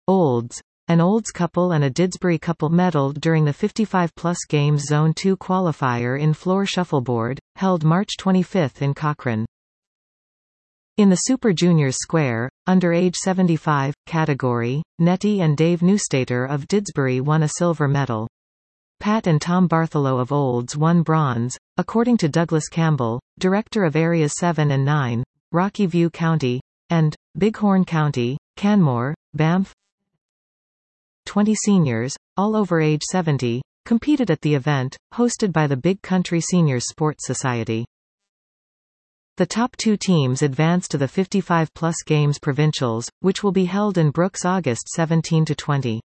Olds. An Olds couple and a Didsbury couple medalled during the 55-plus Games Zone 2 qualifier in floor shuffleboard, held March 25 in Cochrane. In the Super Juniors Square, under age 75, category, Nettie and Dave Neustater of Didsbury won a silver medal. Pat and Tom Bartholow of Olds won bronze, according to Douglas Campbell, director of Areas 7 and 9, Rocky View County, and Bighorn County, Canmore, Banff. 20 seniors, all over age 70, competed at the event, hosted by the Big Country Seniors Sports Society. The top 2 teams advance to the 55-plus Games Provincials, which will be held in Brooks August 17–20.